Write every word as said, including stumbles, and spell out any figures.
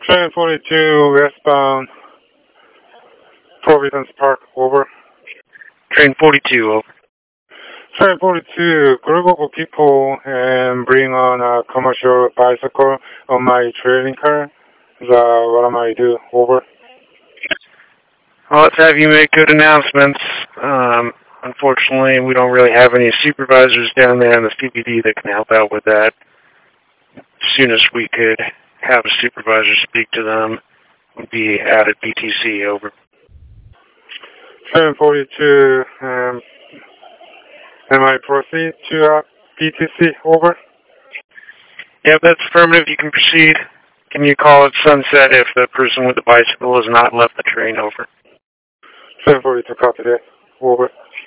Train forty-two westbound Providence Park, over. Train forty-two, over. Train forty-two, group of people and bring on a commercial bicycle on my trailing car. So what am I do? Over. Well, let's have you make good announcements. Um, unfortunately, we don't really have any supervisors down there in the C B D that can help out with that. As soon as we could have a supervisor speak to them, would be out at B T C, over. Train forty-two, um, am I proceed to uh, B T C, over? Yep, that's affirmative. You can proceed. Can you call at sunset if the person with the bicycle has not left the train, over? Train forty-two, copy that, over.